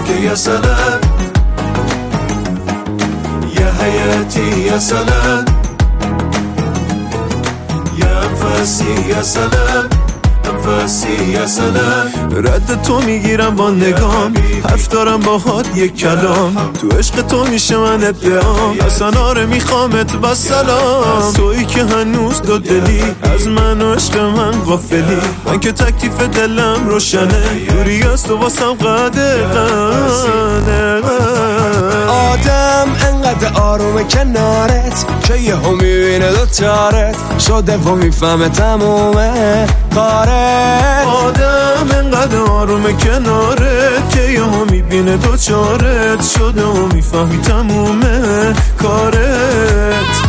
که یه سلام یه حیاتی یه سلام یه انفاسی یه سلام انفاسی یه سلام رد تو میگیرم با نگام حرف دارم باهات یک کلام تو عشق تو میشه من ادعام اصلا آره میخوامت با سلام تویی که هنوز دو دلی از من و عشق من غافلی من که تکلیف دلم روشنه دوری از تو واسم قدغنه آدم انقدر آرومه کنارت که یه هم میبینه دوچارت شده و میفهمه تمومه کارت آدم انقدر آرومه کنارت که یه هم میبینه دوچارت شده و میفهمی تمومه کارت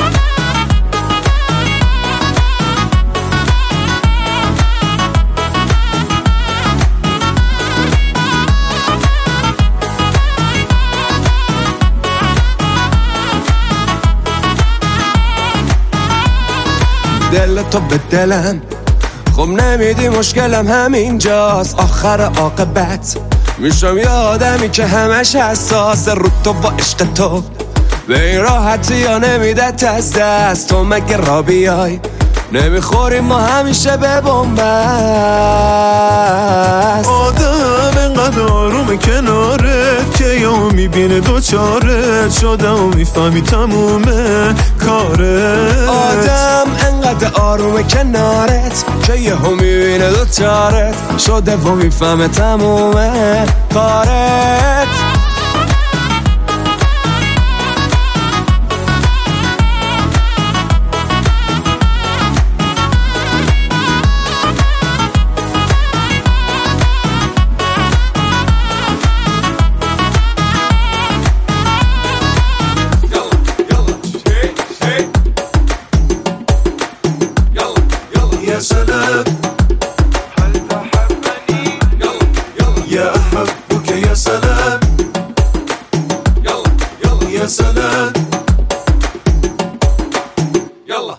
دل تو به دلم خب نمیدی مشکلم همینجاست آخر عاقبت میشم یه آدمی که همش حساس رو تو با عشق تو به این راحتی یا نمیدت از دست تو مگه را بیای نمیخوریم ما همیشه به بنبست آدم انقدر آرومه کنارت که یا میبینه دوچارت شده و میفهمی تمومه کارت آدم انقدر آرومه کنارت که یه هم میبینه دوچارت شده و میفهمه تمومه کارت